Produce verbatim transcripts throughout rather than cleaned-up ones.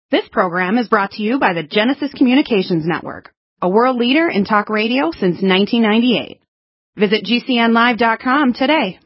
This program is brought to you by the Genesis Communications Network, a world leader in talk radio since nineteen ninety-eight. Visit G C N live dot com today.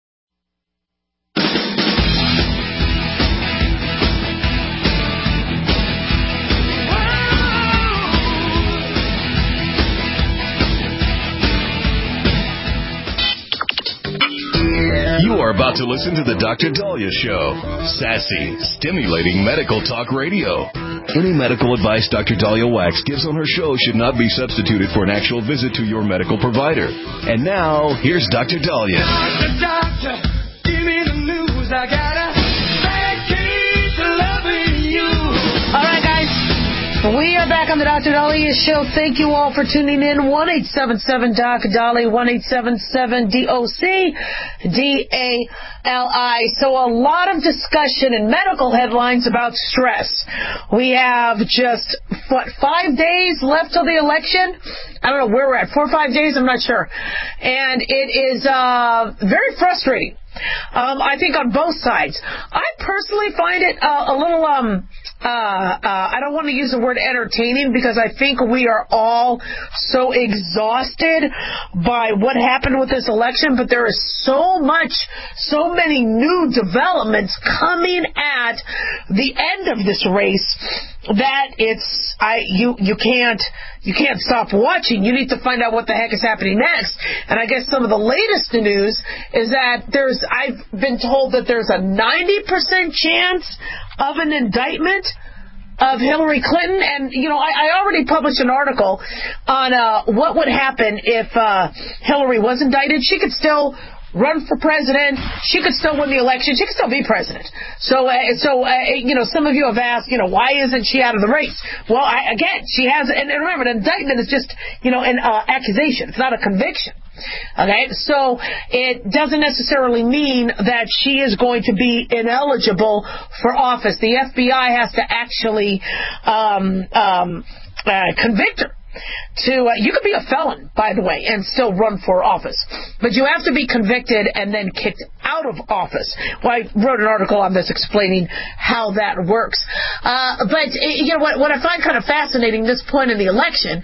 You are about to listen to the Doctor Dahlia Show. Sassy, stimulating medical talk radio. Any medical advice Doctor Dahlia Wax gives on her show should not be substituted for an actual visit to your medical provider. And now, here's Doctor Dahlia. Doctor, doctor, give me the news. I got a bad case of loving you. All right, guys. We are back on the Doctor Dahlia Show. Thank you all for tuning in. one eight seven seven D O C Dahlia, one eight seven seven D O C D A L I. So a lot of discussion in medical headlines about stress. We have just, what, five days left till the election? I don't know where we're at. Four or five days? I'm not sure. And it is uh, very frustrating. Um, I think on both sides. I personally find it uh, a little, um, uh, uh, I don't want to use the word entertaining because I think we are all so exhausted by what happened with this election, but there is so much, so many new developments coming at the end of this race that it's, I, you, you can't, you can't stop watching. You need to find out what the heck is happening next. And I guess some of the latest news is that there's, I've been told that there's a ninety percent chance of an indictment of Hillary Clinton. And, you know, I, I already published an article on uh, what would happen if uh, Hillary was indicted. She could still run for president. She could still win the election. She could still be president. So, uh, so uh, you know, some of you have asked, you know, why isn't she out of the race? Well, I, again, she has, and, and remember, an indictment is just, you know, an uh, accusation. It's not a conviction. Okay, so it doesn't necessarily mean that she is going to be ineligible for office. The F B I has to actually um, um, uh, convict her. To uh, you could be a felon, by the way, and still run for office, but you have to be convicted and then kicked out of office. Well, I wrote an article on this explaining how that works. Uh, but you know what? What I find kind of fascinating this point in the election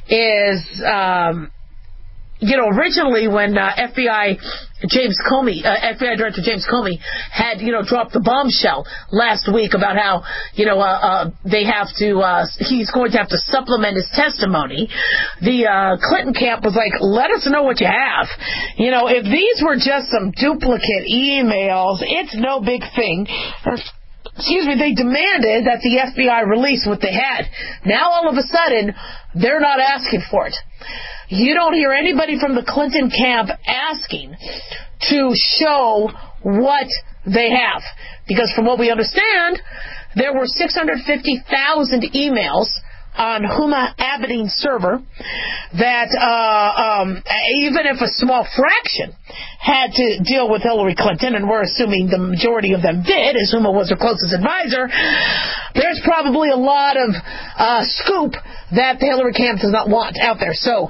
is. Um, You know, originally when uh, F B I James Comey, uh, F B I Director James Comey had, you know, dropped the bombshell last week about how, you know, uh, uh, they have to, uh, he's going to have to supplement his testimony. The uh, Clinton camp was like, let us know what you have. You know, if these were just some duplicate emails, it's no big thing. Excuse me, they demanded that the F B I release what they had. Now, all of a sudden, they're not asking for it. You don't hear anybody from the Clinton camp asking to show what they have. Because from what we understand, there were six hundred fifty thousand emails on Huma Abedin's server that uh, um, even if a small fraction had to deal with Hillary Clinton, and we're assuming the majority of them did, as Huma was her closest advisor, there's probably a lot of uh, scoop that the Hillary camp does not want out there. So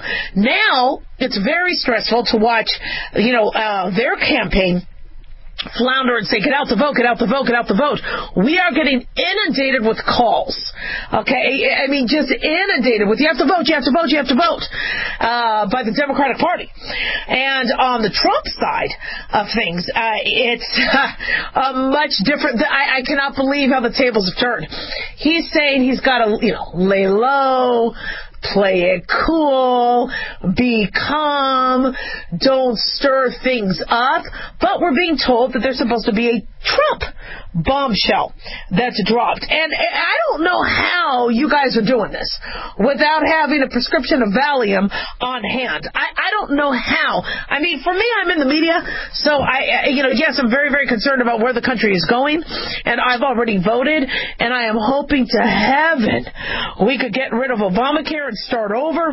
now it's very stressful to watch, you know, uh, their campaign flounder and say, get out the vote, get out the vote, get out the vote. We are getting inundated with calls. Okay? I mean, just inundated with, you have to vote, you have to vote, you have to vote, uh, by the Democratic Party. And on the Trump side of things, uh, it's uh, a much different, I, I cannot believe how the tables have turned. He's saying he's got to, you know, lay low, play it cool, be calm, don't stir things up. But we're being told that there's supposed to be a Trump bombshell that's dropped. And I don't know how you guys are doing this without having a prescription of Valium on hand. I, I don't know how. I mean, for me, I'm in the media, so I, you know, yes, I'm very, very concerned about where the country is going, and I've already voted, and I am hoping to heaven we could get rid of Obamacare and start over.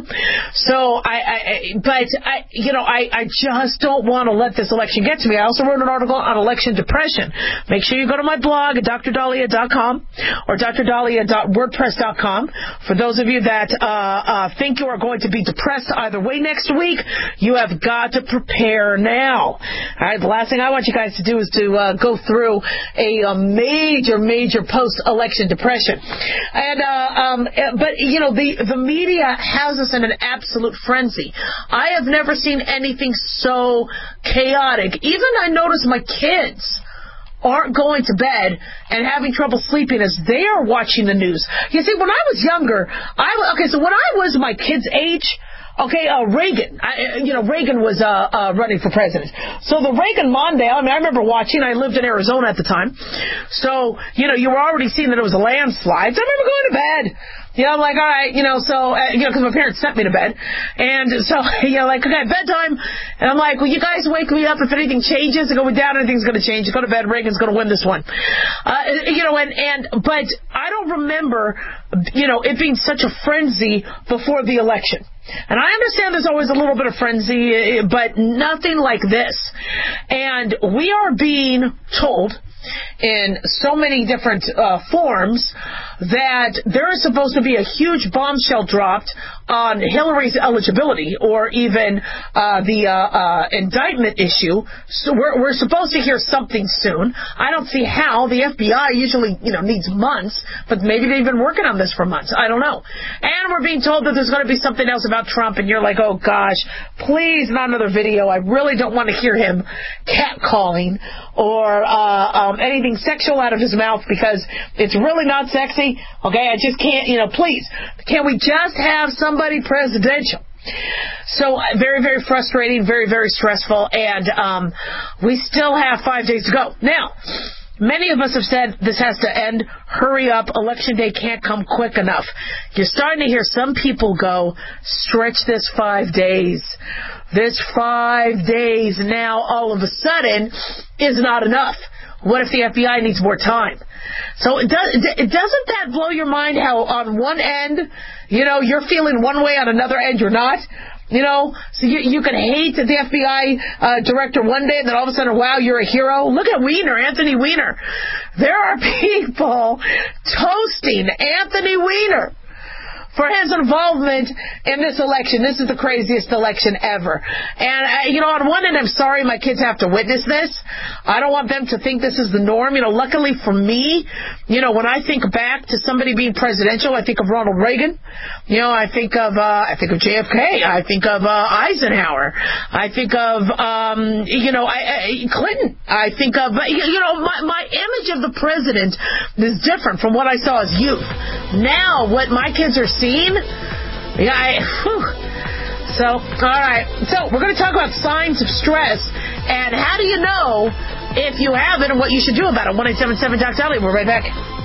So I, I but I, you know, I, I just don't want to let this election get to me. I also wrote an article on election depression. Make sure you go to my blog at d r dahlia dot com or d r dahlia dot wordpress dot com. For those of you that uh, uh, think you are going to be depressed either way next week, you have got to prepare now. All right, the last thing I want you guys to do is to uh, go through a, a major, major post-election depression. And uh, um, but you know, the the media has us in an absolute frenzy. I have never seen anything so chaotic. Even I notice my kids aren't going to bed and having trouble sleeping as they are watching the news. You see, when I was younger, I okay, so when I was my kids' age, okay, uh, Reagan, I, you know, Reagan was uh, uh, running for president. So the Reagan Mondale, I mean, I remember watching, I lived in Arizona at the time. So, you know, you were already seeing that it was a landslide. So I remember going to bed. You know, I'm like, all right, you know, so, uh, you know, because my parents sent me to bed. And so, you know, like, okay, bedtime. And I'm like, well, you guys wake me up if anything changes. Going down, anything's going to change. Go to bed. Reagan's going to win this one. Uh, you know, and, and, but I don't remember, you know, it being such a frenzy before the election. And I understand there's always a little bit of frenzy, but nothing like this. And we are being told in so many different uh, forms that there is supposed to be a huge bombshell dropped on Hillary's eligibility or even uh, the uh, uh, indictment issue. So we're, we're supposed to hear something soon. I don't see how. The F B I usually, you know, needs months, but maybe they've been working on this for months. I don't know. And we're being told that there's going to be something else about Trump, and you're like, oh gosh, please, not another video. I really don't want to hear him catcalling or uh, um, anything sexual out of his mouth because it's really not sexy. Okay, I just can't, you know, please, can we just have somebody presidential? So very, very frustrating, very, very stressful, and um, we still have five days to go. Now, many of us have said this has to end. Hurry up. Election day can't come quick enough. You're starting to hear some people go, stretch this five days. This five days now all of a sudden is not enough. What if the F B I needs more time? So it does, it doesn't that blow your mind how on one end, you know, you're feeling one way, on another end you're not? You know, so you, you can hate the F B I uh, director one day and then all of a sudden, wow, you're a hero. Look at Weiner, Anthony Weiner. There are people toasting Anthony Weiner for his involvement in this election. This is the craziest election ever. And, uh, you know, on one end, I'm sorry my kids have to witness this. I don't want them to think this is the norm. You know, luckily for me, you know, when I think back to somebody being presidential, I think of Ronald Reagan. You know, I think of, uh, I think of J F K. I think of, uh, Eisenhower. I think of, um, you know, I, I, Clinton. I think of, you, you know, my, my image of the president is different from what I saw as youth. Now, what my kids are seeing, yeah, I, whew. So, all right. So, we're going to talk about signs of stress and how do you know if you have it and what you should do about it. one eight seven seven Doc Dahlia. We're right back.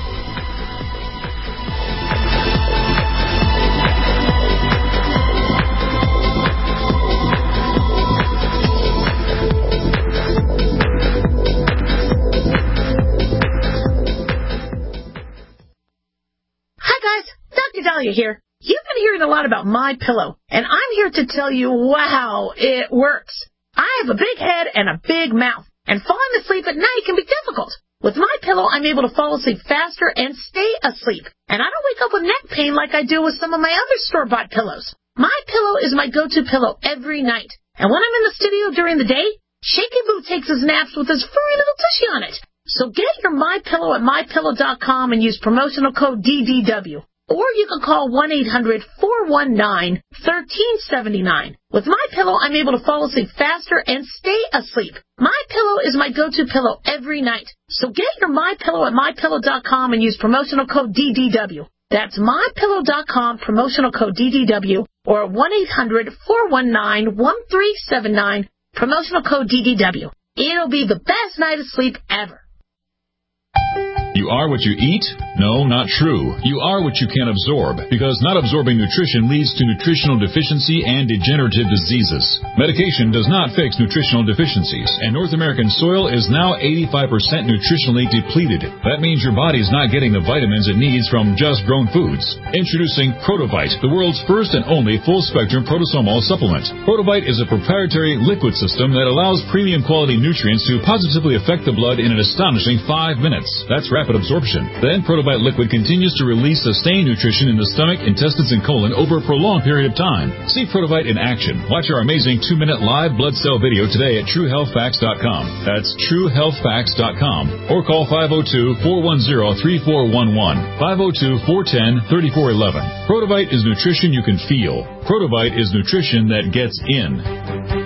Hi, guys. Doctor Dahlia here. You've been hearing a lot about MyPillow, and I'm here to tell you, wow, it works. I have a big head and a big mouth, and falling asleep at night can be difficult. With MyPillow, I'm able to fall asleep faster and stay asleep, and I don't wake up with neck pain like I do with some of my other store-bought pillows. MyPillow is my go-to pillow every night, and when I'm in the studio during the day, Shaky Boo takes his naps with his furry little tushy on it. So get your MyPillow at my pillow dot com and use promotional code D D W. Or you can call one eight hundred four one nine one three seven nine. With MyPillow, I'm able to fall asleep faster and stay asleep. MyPillow is my go-to pillow every night. So get your MyPillow at my pillow dot com and use promotional code D D W. That's my pillow dot com, promotional code D D W, or one eight hundred four one nine one three seven nine, promotional code D D W. It'll be the best night of sleep ever. You are what you eat? No, not true. You are what you can absorb, because not absorbing nutrition leads to nutritional deficiency and degenerative diseases. Medication does not fix nutritional deficiencies, and North American soil is now eighty-five percent nutritionally depleted. That means your body's not getting the vitamins it needs from just grown foods. Introducing Protovite, the world's first and only full-spectrum protosomal supplement. Protovite is a proprietary liquid system that allows premium quality nutrients to positively affect the blood in an astonishing five minutes. That's rapid absorption. Then Protovite liquid continues to release sustained nutrition in the stomach, intestines, and colon over a prolonged period of time. See Protovite in action. Watch our amazing two-minute live blood cell video today at true health facts dot com. That's true health facts dot com. Or call five oh two, four one zero, three four one one, five oh two, four one zero, three four one one. Protovite is nutrition you can feel. Protovite is nutrition that gets in.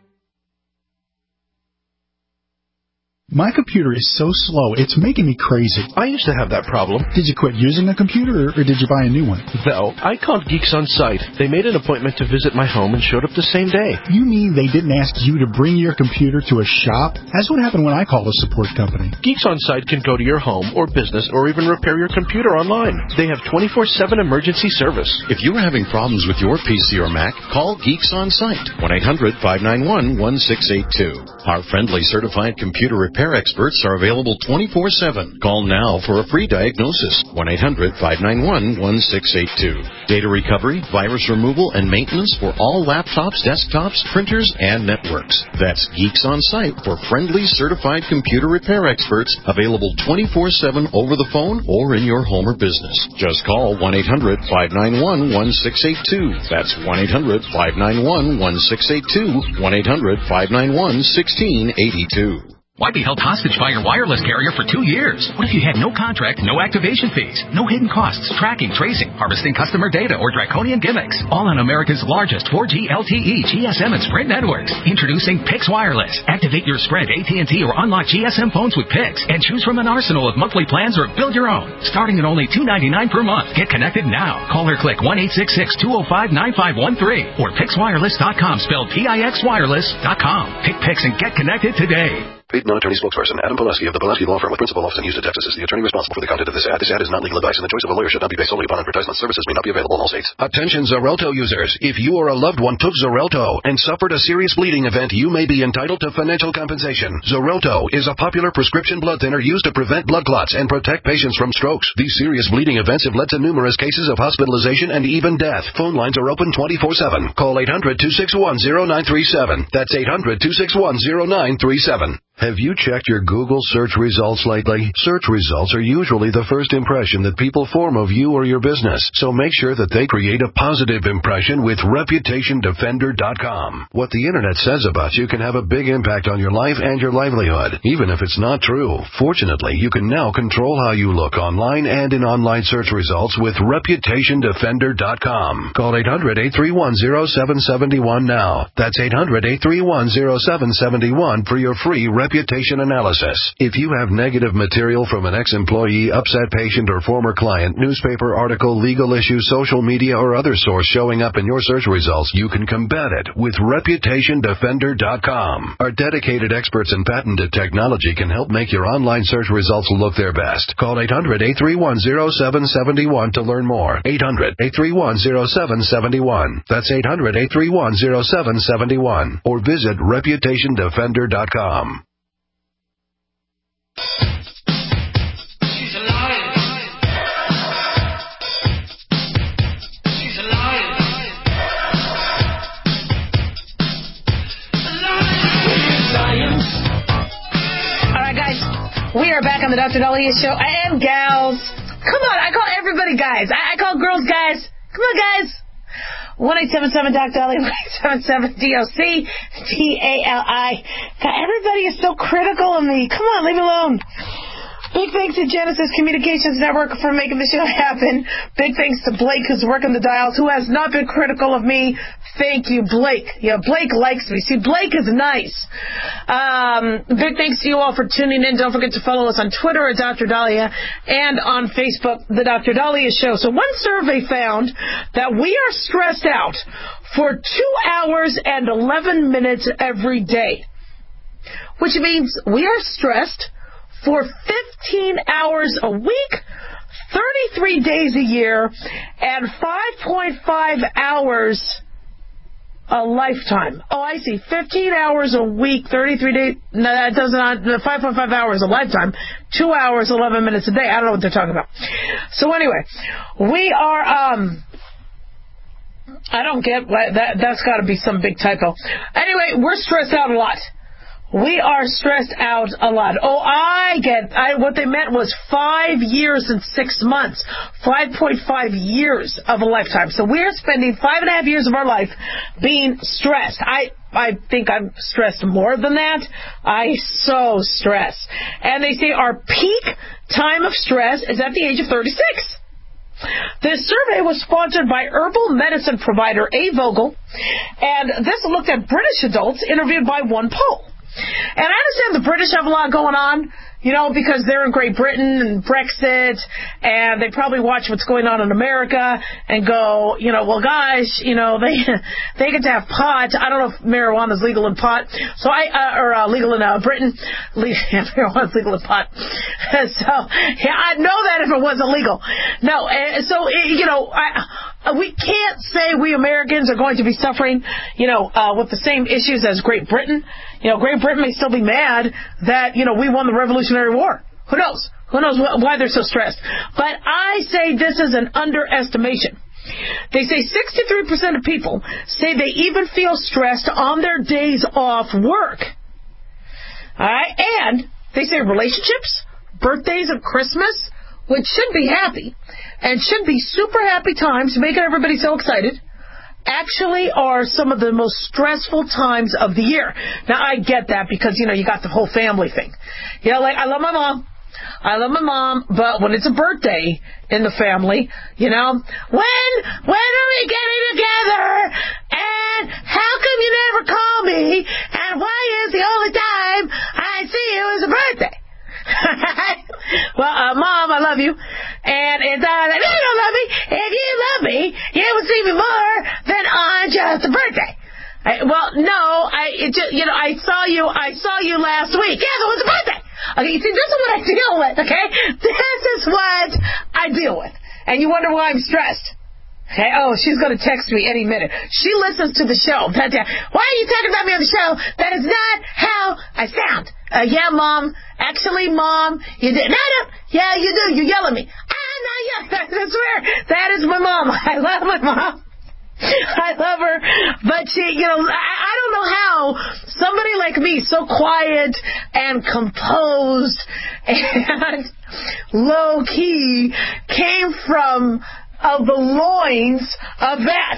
My computer is so slow, it's making me crazy. I used to have that problem. Did you quit using a computer, or did you buy a new one? No, I called Geeks On Site. They made an appointment to visit my home and showed up the same day. You mean they didn't ask you to bring your computer to a shop? That's what happened when I called a support company. Geeks On Site can go to your home or business or even repair your computer online. They have twenty-four seven emergency service. If you are having problems with your P C or Mac, call Geeks On Site, one eight hundred, five nine one, one six eight two. Our friendly certified computer repair experts are available twenty-four seven. Call now for a free diagnosis, one eight hundred, five nine one, one six eight two. Data recovery, virus removal, and maintenance for all laptops, desktops, printers, and networks. That's Geeks On Site for friendly certified computer repair experts, available twenty-four seven over the phone or in your home or business. Just call one eight hundred, five nine one, one six eight two. That's one eight hundred, five nine one, one six eight two, one eight hundred, five nine one, one six eight two. Why be held hostage by your wireless carrier for two years? What if you had no contract, no activation fees, no hidden costs, tracking, tracing, harvesting customer data, or draconian gimmicks? All on America's largest four G L T E, G S M, and Sprint networks. Introducing Pix Wireless. Activate your Sprint, A T and T, or unlock G S M phones with Pix, and choose from an arsenal of monthly plans or build your own. Starting at only two ninety-nine per month. Get connected now. Call or click one eight six six, two oh five, nine five one three or pix wireless dot com, spelled P I X wireless dot com. Pick Pix and get connected today. Paid non-attorney spokesperson Adam Pulaski of the Pulaski Law Firm with principal office in Houston, Texas is the attorney responsible for the content of this ad. This ad is not legal advice, and the choice of a lawyer should not be based solely upon advertisement. Services may not be available in all states. Attention Xarelto users. If you or a loved one took Xarelto and suffered a serious bleeding event, you may be entitled to financial compensation. Xarelto is a popular prescription blood thinner used to prevent blood clots and protect patients from strokes. These serious bleeding events have led to numerous cases of hospitalization and even death. Phone lines are open twenty-four seven. Call eight hundred, two six one, zero nine three seven. That's eight hundred, two six one, zero nine three seven. Have you checked your Google search results lately? Search results are usually the first impression that people form of you or your business, so make sure that they create a positive impression with reputation defender dot com. What the internet says about you can have a big impact on your life and your livelihood, even if it's not true. Fortunately, you can now control how you look online and in online search results with reputation defender dot com. Call eight hundred, eight three one, zero seven seven one now. That's eight hundred, eight three one, zero seven seven one for your free reputation analysis. If you have negative material from an ex-employee, upset patient, or former client, newspaper article, legal issue, social media, or other source showing up in your search results, you can combat it with reputation defender dot com. Our dedicated experts in patented technology can help make your online search results look their best. Call eight hundred, eight three one, zero seven seven one to learn more. eight hundred, eight three one, zero seven seven one. That's eight hundred, eight three one, zero seven seven one. Or visit reputation defender dot com. She's alive. She's alive. Alive. All right, guys, we are back on the Doctor Daliah Show, and gals. Come on, I call everybody guys. I, I call girls guys. Come on, guys. one eight seven seven Doc Daliah, one eight seven seven D O C D A L I. God, everybody is so critical of me. Come on, leave me alone. Big thanks to Genesis Communications Network for making the show happen. Big thanks to Blake, who's working the dials, who has not been critical of me. Thank you, Blake. Yeah, Blake likes me. See, Blake is nice. Um, big thanks to you all for tuning in. Don't forget to follow us on Twitter at Doctor Daliah and on Facebook, The Doctor Daliah Show. So one survey found that we are stressed out for two hours and eleven minutes every day, which means we are stressed for fifteen hours a week, thirty-three days a year, and five point five hours a lifetime. Oh, I see. fifteen hours a week, thirty-three days. No, that does not. five point five hours a lifetime. Two hours, eleven minutes a day. I don't know what they're talking about. So anyway, we are. Um, I don't get that. That's got to be some big typo. Anyway, we're stressed out a lot. We are stressed out a lot. Oh, I get, I, what they meant was five years and six months. five point five years of a lifetime. So we're spending five and a half years of our life being stressed. I, I think I'm stressed more than that. I so stress. And they say our peak time of stress is at the age of thirty-six. This survey was sponsored by herbal medicine provider A. Vogel, and this looked at British adults interviewed by One Poll. And I understand the British have a lot going on, you know, because they're in Great Britain and Brexit, and they probably watch what's going on in America and go, you know, well, guys, you know, they they get to have pot. I don't know if marijuana is legal in pot, so I uh, or uh, legal in uh, Britain. Yeah, marijuana is legal in pot. So yeah, I'd know that if it wasn't legal. No, uh, so uh, you know, I, we can't say we Americans are going to be suffering, you know, uh, with the same issues as Great Britain. You know, Great Britain may still be mad that, you know, we won the Revolutionary War. Who knows? Who knows wh- why they're so stressed? But I say this is an underestimation. They say sixty-three percent of people say they even feel stressed on their days off work. All right? And they say relationships, birthdays, and Christmas, which should be happy and should be super happy times, making everybody so excited, actually are some of the most stressful times of the year. Now, I get that because, you know, you got the whole family thing. You know, like, I love my mom. I love my mom, but when it's a birthday in the family, you know, when, when are we getting together? And how come you never call me? And why is the only time I see you is a birthday? Well, uh, Mom, I love you. And it's uh, like, you don't love me. If you love me, you would see me more than on just a birthday. I, well, no, I, it just, you know, I saw you, I saw you last week. Yes, it was a birthday. Okay, you see, this is what I deal with, okay? This is what I deal with. And you wonder why I'm stressed. Okay, oh, she's going to text me any minute. She listens to the show. Why are you talking about me on the show? That is not how I sound. Uh, yeah, Mom. Actually, Mom, you did. No, no. Yeah, you do. You yell at me. Ah, no, yeah. That's weird. That is my mom. I love my mom. I love her. But she, you know, I, I don't know how somebody like me, so quiet and composed and low-key, came from of the loins of that.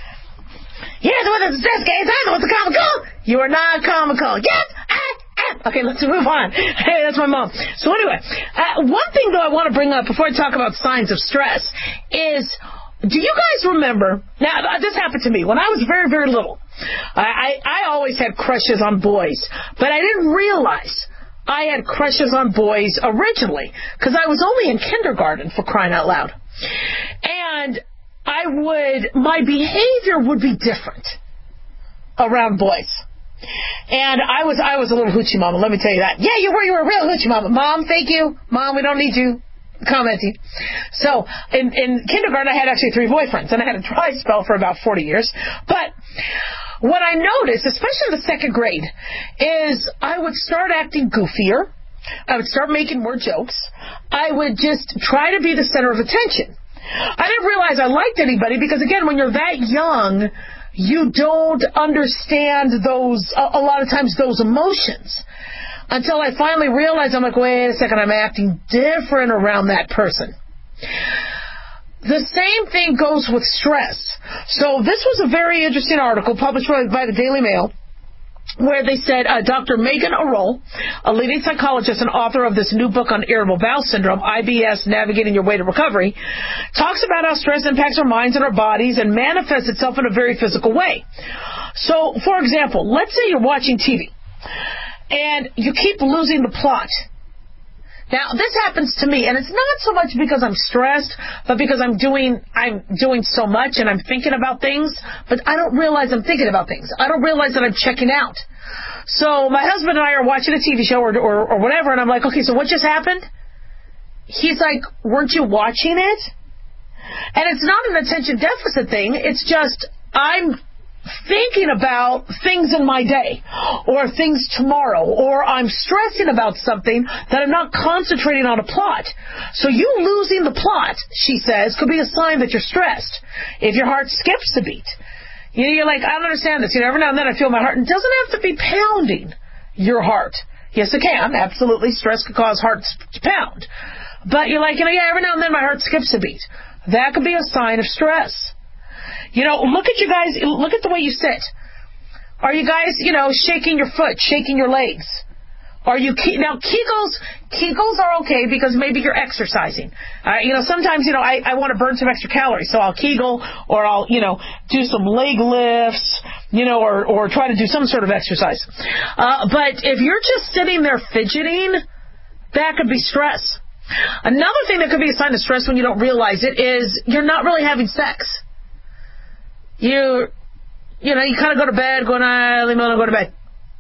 Yes, what is this, guys? I know what's comical. You are not comical. Yes, I am. Okay, let's move on. Hey, that's my mom. So anyway, uh, one thing, though, I want to bring up before I talk about signs of stress is, do you guys remember, now, this happened to me when I was very, very little. I, I, I always had crushes on boys, but I didn't realize I had crushes on boys originally because I was only in kindergarten, for crying out loud. And I would, my behavior would be different around boys. And I was, I was a little hoochie mama, let me tell you that. Yeah, you were, you were a real hoochie mama. Mom, thank you. Mom, we don't need you commenting. So, in, in kindergarten, I had actually three boyfriends, and I had a dry spell for about forty years. But what I noticed, especially in the second grade, is I would start acting goofier. I would start making more jokes. I would just try to be the center of attention. I didn't realize I liked anybody because, again, when you're that young, you don't understand those, a lot of times, those emotions. Until I finally realized, I'm like, wait a second, I'm acting different around that person. The same thing goes with stress. So this was a very interesting article published by the Daily Mail, where they said uh, Doctor Megan Arol, a leading psychologist and author of this new book on irritable bowel syndrome, I B S, Navigating Your Way to Recovery, talks about how stress impacts our minds and our bodies and manifests itself in a very physical way. So, for example, let's say you're watching T V and you keep losing the plot. Now, this happens to me, and it's not so much because I'm stressed, but because I'm doing I'm doing so much and I'm thinking about things, but I don't realize I'm thinking about things. I don't realize that I'm checking out. So my husband and I are watching a T V show or, or, or whatever, and I'm like, okay, so what just happened? He's like, weren't you watching it? And it's not an attention deficit thing. It's just I'm thinking about things in my day or things tomorrow, or I'm stressing about something that I'm not concentrating on a plot. So you losing the plot, she says, could be a sign that you're stressed. If your heart skips a beat. You know, you're like, I don't understand this. You know, every now and then I feel my heart. It doesn't have to be pounding your heart. Yes, it can. Absolutely. Stress could cause hearts to pound. But you're like, you know, yeah, every now and then my heart skips a beat. That could be a sign of stress. You know, look at you guys, look at the way you sit. Are you guys, you know, shaking your foot, shaking your legs? Are you, now Kegels, Kegels are okay because maybe you're exercising. Uh, you know, sometimes, you know, I, I want to burn some extra calories, so I'll Kegel, or I'll, you know, do some leg lifts, you know, or, or try to do some sort of exercise. Uh, but if you're just sitting there fidgeting, that could be stress. Another thing that could be a sign of stress when you don't realize it is you're not really having sex. You, you know, you kind of go to bed going, ah, leave me alone, go to bed.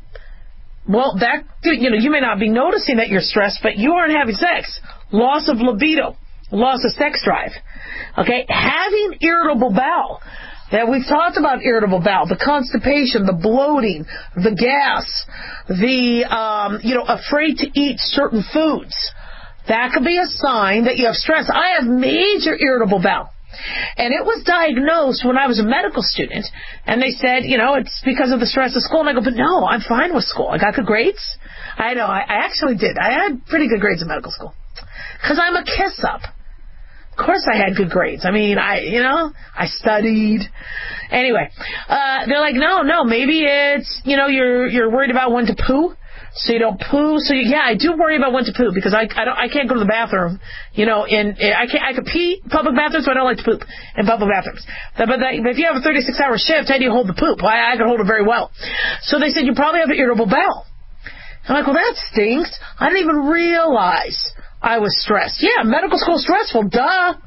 Well, that, you know, you may not be noticing that you're stressed, but you aren't having sex. Loss of libido, loss of sex drive. Okay, having irritable bowel. That we've talked about irritable bowel, the constipation, the bloating, the gas, the, um, you know, afraid to eat certain foods. That could be a sign that you have stress. I have major irritable bowel. And it was diagnosed when I was a medical student. And they said, you know, it's because of the stress of school. And I go, but no, I'm fine with school. I got good grades. I know, I, I actually did. I had pretty good grades in medical school. Because I'm a kiss-up. Of course I had good grades. I mean, I, you know, I studied. Anyway, uh, they're like, no, no, maybe it's, you know, you're, you're worried about when to poo. So you don't poo. So you, yeah, I do worry about when to poo because I I, don't, I can't go to the bathroom. You know, in I can't I could pee in public bathrooms, but I don't like to poop in public bathrooms. But, but, that, but if you have a thirty-six hour shift, how do you hold the poop? Well, I, I can hold it very well. So they said you probably have an irritable bowel. I'm like, well, that stinks. I didn't even realize I was stressed. Yeah, medical school stressful. Duh.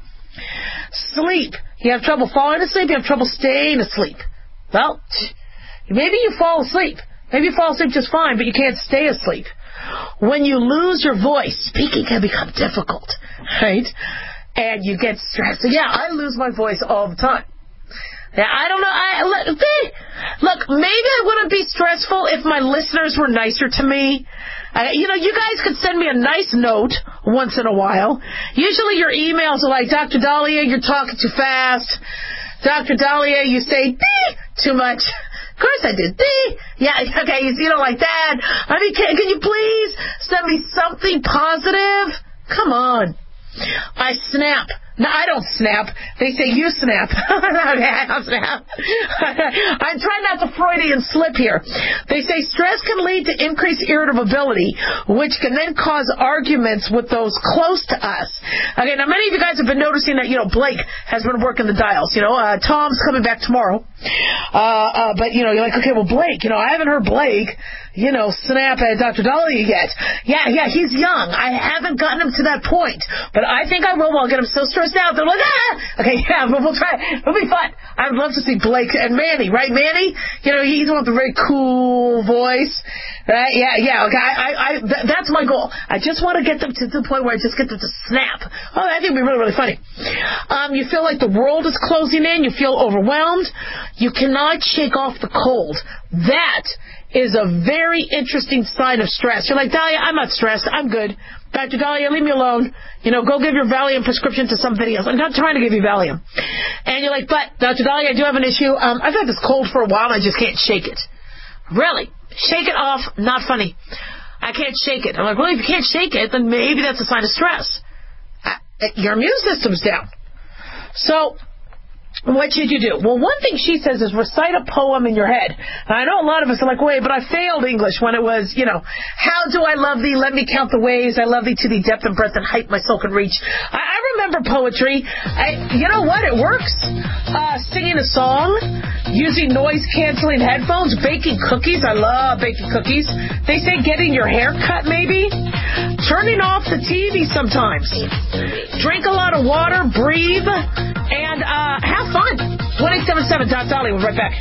Sleep. You have trouble falling asleep. You have trouble staying asleep. Well, maybe you fall asleep. Maybe you fall asleep just fine, but you can't stay asleep. When you lose your voice, speaking can become difficult, right? And you get stressed. So yeah, I lose my voice all the time. Yeah, I don't know. I look, look, maybe I wouldn't be stressful if my listeners were nicer to me. Uh, you know, you guys could send me a nice note once in a while. Usually your emails are like, Doctor Dahlia, you're talking too fast. Doctor Dahlia, you say too much. Of course I did. Yeah, okay, you don't like that. I mean, can, can you please send me something positive? Come on. I snap. No, I don't snap. They say you snap. Okay, I don't snap. I'm trying not to Freudian slip here. They say stress can lead to increased irritability, which can then cause arguments with those close to us. Okay, now many of you guys have been noticing that, you know, Blake has been working the dials. You know, uh, Tom's coming back tomorrow. Uh, uh, but, you know, you're like, okay, well, Blake, you know, I haven't heard Blake, you know, snap at Doctor Dahlia yet. Yeah, yeah, he's young. I haven't gotten him to that point. But I think I will. I'll get him so stressed out. They're like, ah! Okay, yeah, we'll, we'll try. It'll be fun. I would love to see Blake and Manny, right, Manny? You know, he's one with a very cool voice. Right? Yeah, yeah, okay. I, I, I th- that's my goal. I just want to get them to the point where I just get them to snap. Oh, I think it'd be really, really funny. Um, you feel like the world is closing in. You feel overwhelmed. You cannot shake off the cold. That is a very interesting sign of stress. You're like, Dahlia, I'm not stressed. I'm good. Doctor Dahlia, leave me alone. You know, go give your Valium prescription to somebody else. I'm not trying to give you Valium. And you're like, but, Doctor Dahlia, I do have an issue. Um, I've had this cold for a while. I just can't shake it. Really? Shake it off. Not funny. I can't shake it. I'm like, well, if you can't shake it, then maybe that's a sign of stress. Uh, your immune system's down. So, What should you do? Well, one thing she says is recite a poem in your head. And I know a lot of us are like, wait, but I failed English when it was, you know, how do I love thee? Let me count the ways. I love thee to the depth and breadth and height my soul can reach. I, I remember poetry. I, you know what? It works. Uh, singing a song, using noise-canceling headphones, baking cookies. I love baking cookies. They say getting your hair cut, maybe. Turning off the T V sometimes. Drink a lot of water, breathe, and uh, have fun. one eight seven seven Doc Dolly. We'll be right back.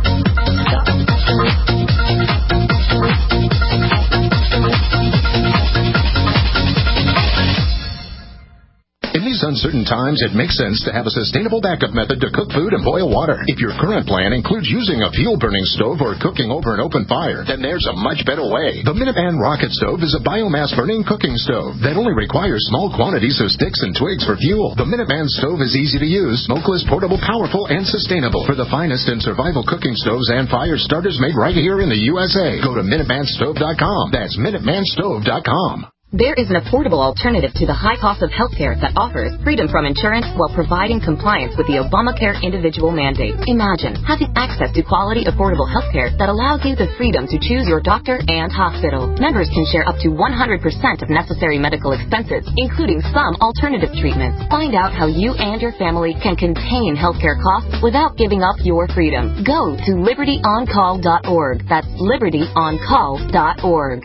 In these uncertain times, it makes sense to have a sustainable backup method to cook food and boil water. If your current plan includes using a fuel-burning stove or cooking over an open fire, then there's a much better way. The Minuteman Rocket Stove is a biomass-burning cooking stove that only requires small quantities of sticks and twigs for fuel. The Minuteman Stove is easy to use, smokeless, portable, powerful, and sustainable. For the finest in survival cooking stoves and fire starters made right here in the U S A, go to Minuteman Stove dot com. That's Minuteman Stove dot com. There is an affordable alternative to the high cost of health care that offers freedom from insurance while providing compliance with the Obamacare individual mandate. Imagine having access to quality, affordable health care that allows you the freedom to choose your doctor and hospital. Members can share up to one hundred percent of necessary medical expenses, including some alternative treatments. Find out how you and your family can contain healthcare costs without giving up your freedom. Go to liberty on call dot org. That's liberty on call dot org.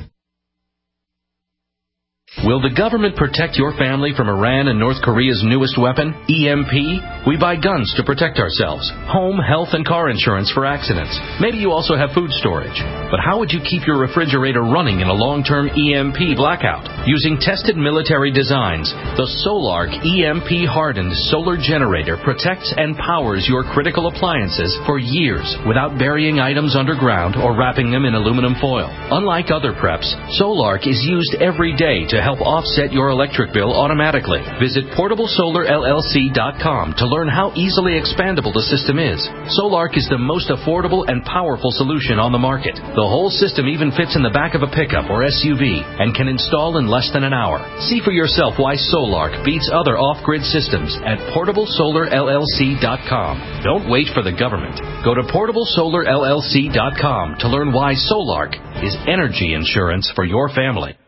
Will the government protect your family from Iran and North Korea's newest weapon, E M P? We buy guns to protect ourselves, home, health, and car insurance for accidents. Maybe you also have food storage. But how would you keep your refrigerator running in a long-term E M P blackout? Using tested military designs, the Solark E M P-hardened solar generator protects and powers your critical appliances for years without burying items underground or wrapping them in aluminum foil. Unlike other preps, Solark is used every day to help offset your electric bill automatically. Visit portable solar L L C dot com to learn how easily expandable the system is. Solark is the most affordable and powerful solution on the market. The whole system even fits in the back of a pickup or S U V and can install in less than an hour. See for yourself why Solark beats other off-grid systems at portable solar L L C dot com. Don't wait for the government. Go to portable solar L L C dot com to learn why Solark is energy insurance for your family.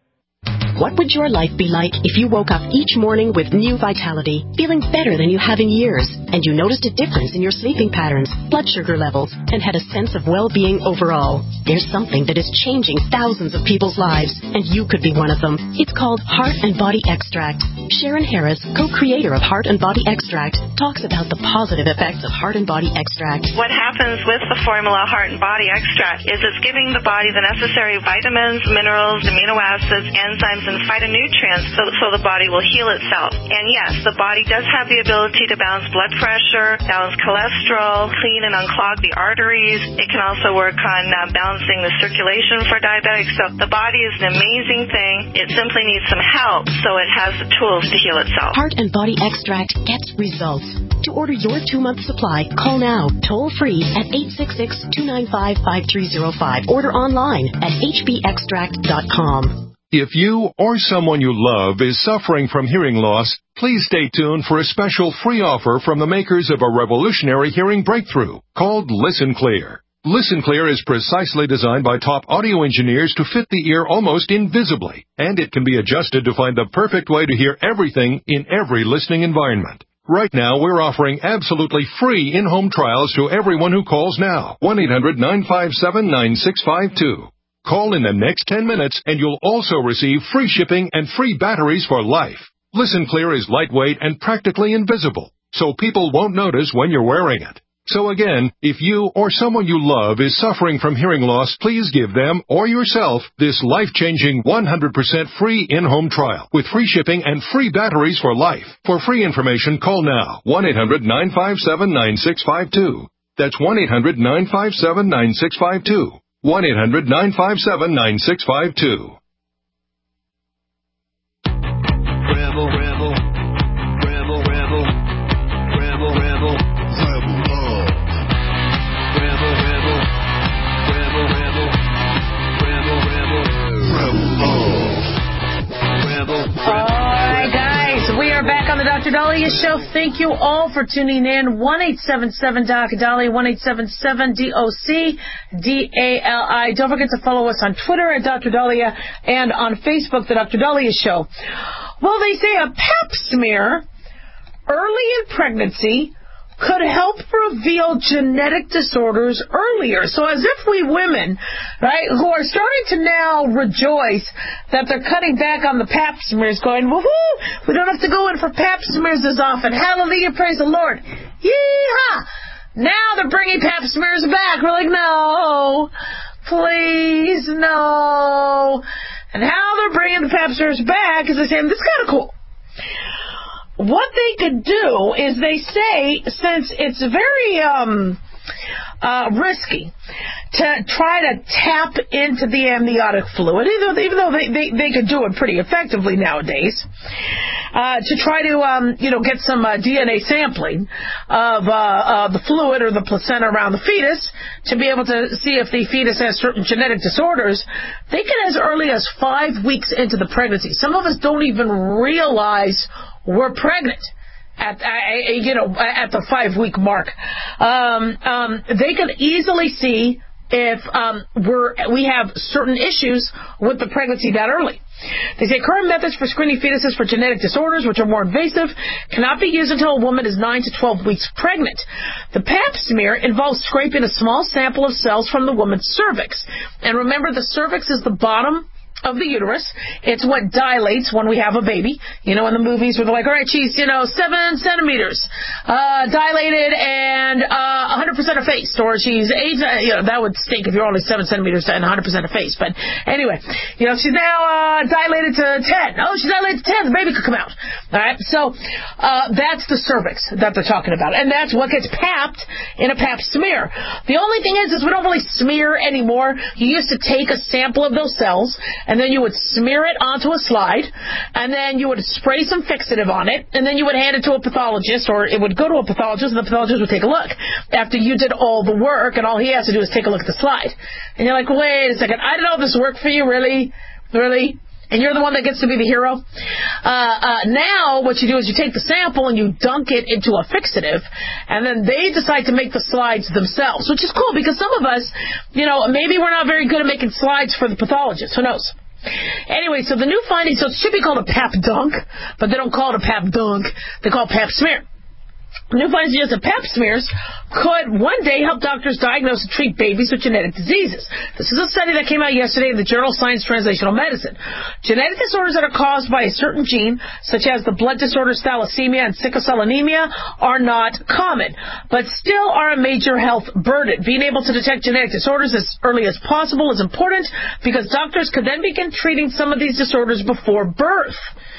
What would your life be like if you woke up each morning with new vitality, feeling better than you have in years, and you noticed a difference in your sleeping patterns, blood sugar levels, and had a sense of well-being overall? There's something that is changing thousands of people's lives, and you could be one of them. It's called Heart and Body Extract. Sharon Harris, co-creator of Heart and Body Extract, talks about the positive effects of Heart and Body Extract. What happens with the formula Heart and Body Extract is it's giving the body the necessary vitamins, minerals, amino acids, enzymes, and phytonutrients so, so the body will heal itself. And yes, the body does have the ability to balance blood pressure, balance cholesterol, clean and unclog the arteries. It can also work on uh, balancing the circulation for diabetics. So the body is an amazing thing. It simply needs some help so it has the tools to heal itself. Heart and Body Extract gets results. To order your two-month supply, call now, toll-free at eight six six, two nine five, five three zero five. Order online at h b extract dot com. If you or someone you love is suffering from hearing loss, please stay tuned for a special free offer from the makers of a revolutionary hearing breakthrough called Listen Clear. Listen Clear is precisely designed by top audio engineers to fit the ear almost invisibly, and it can be adjusted to find the perfect way to hear everything in every listening environment. Right now, we're offering absolutely free in-home trials to everyone who calls now. one eight hundred, nine five seven, nine six five two. Call in the next ten minutes and you'll also receive free shipping and free batteries for life. Listen Clear is lightweight and practically invisible, so people won't notice when you're wearing it. So again, if you or someone you love is suffering from hearing loss, please give them or yourself this life-changing one hundred percent free in-home trial with free shipping and free batteries for life. For free information, call now, one eight hundred, nine five seven, nine six five two. That's one eight hundred, nine five seven, nine six five two. one eight hundred, nine five seven, nine six five two. Rebel, rebel, rebel, rebel, rebel, rebel, rebel love. Rebel, rebel, rebel, rebel, rebel, rebel, rebel love. Rebel. All right, guys, we are back on the Doctor Doctor Dahlia Show. Thank you all for tuning in. one eight seven seven Doc Dahlia, one eight seven seven D O C D A L I. Don't forget to follow us on Twitter at Doctor Dahlia and on Facebook, The Doctor Dahlia Show. Well, they say a pap smear early in pregnancy could help reveal genetic disorders earlier. So as if we women, right, who are starting to now rejoice that they're cutting back on the pap smears, going, woohoo, we don't have to go in for pap smears as often. Hallelujah, praise the Lord. Yeehaw! Now they're bringing pap smears back. We're like, no, please, no. And how they're bringing the pap smears back is they're saying, this is kind of cool. What they could do is they say, since it's very um, uh, risky to try to tap into the amniotic fluid, even though, even though they, they, they could do it pretty effectively nowadays, uh, to try to um, you know get some uh, D N A sampling of uh, uh, the fluid or the placenta around the fetus to be able to see if the fetus has certain genetic disorders, they can as early as five weeks into the pregnancy. Some of us don't even realize we're pregnant at uh, you know at the five week mark. Um, um, they can easily see if um, we're we have certain issues with the pregnancy that early. They say current methods for screening fetuses for genetic disorders, which are more invasive, cannot be used until a woman is nine to twelve weeks pregnant. The pap smear involves scraping a small sample of cells from the woman's cervix. And remember, the cervix is the bottom of the uterus. It's what dilates when we have a baby. You know, in the movies where they're like, all right, she's, you know, seven centimeters uh, dilated and uh, one hundred percent effaced. Or she's eight, you know, that would stink if you're only seven centimeters and one hundred percent effaced. But anyway, you know, she's now uh, dilated to ten. Oh, she's dilated to ten. The baby could come out. All right, so uh, that's the cervix that they're talking about. And that's what gets papped in a pap smear. The only thing is, is we don't really smear anymore. You used to take a sample of those cells, and then you would smear it onto a slide, and then you would spray some fixative on it, and then you would hand it to a pathologist, or it would go to a pathologist, and the pathologist would take a look after you did all the work, and all he has to do is take a look at the slide. And you're like, wait a second, I don't know if this worked for you, really? Really? And you're the one that gets to be the hero? Uh, uh, now, what you do is you take the sample and you dunk it into a fixative, and then they decide to make the slides themselves, which is cool because some of us, you know, maybe we're not very good at making slides for the pathologist. Who knows? Anyway, so the new finding, so it should be called a pap dunk, but they don't call it a pap dunk. They call it pap smear. New findings suggest that pap smears could one day help doctors diagnose and treat babies with genetic diseases. This is a study that came out yesterday in the journal Science Translational Medicine. Genetic disorders that are caused by a certain gene, such as the blood disorders thalassemia and sickle cell anemia, are not common, but still are a major health burden. Being able to detect genetic disorders as early as possible is important because doctors could then begin treating some of these disorders before birth.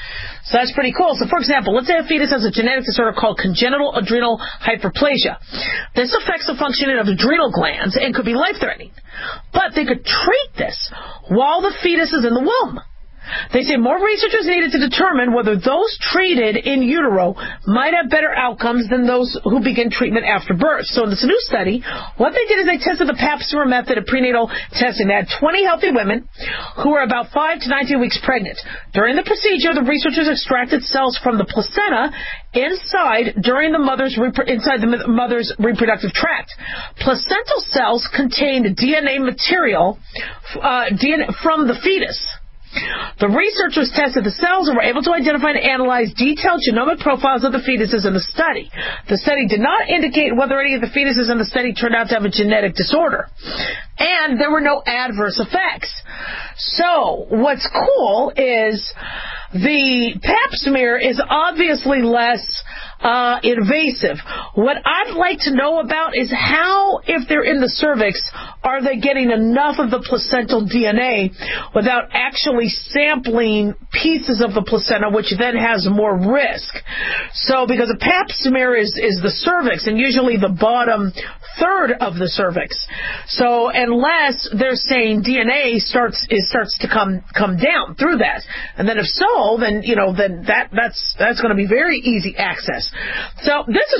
So that's pretty cool. So, for example, let's say a fetus has a genetic disorder called congenital adrenal hyperplasia. This affects the functioning of adrenal glands and could be life-threatening. But they could treat this while the fetus is in the womb. They say more research is needed to determine whether those treated in utero might have better outcomes than those who begin treatment after birth. So in this new study, what they did is they tested the pap smear method of prenatal testing. They had twenty healthy women who were about five to nineteen weeks pregnant. During the procedure, the researchers extracted cells from the placenta inside during the mother's inside the mother's reproductive tract. Placental cells contained D N A material uh, D N A from the fetus. The researchers tested the cells and were able to identify and analyze detailed genomic profiles of the fetuses in the study. The study did not indicate whether any of the fetuses in the study turned out to have a genetic disorder. And there were no adverse effects. So, what's cool is the pap smear is obviously less uh, invasive. What I'd like to know about is how, if they're in the cervix, are they getting enough of the placental D N A without actually sampling pieces of the placenta, which then has more risk. So, because a pap smear is, is the cervix, and usually the bottom third of the cervix. So, unless they're saying D N A starts it starts to come come down through that, and then if so, then you know, then that that's that's going to be very easy access. So, this is pretty cool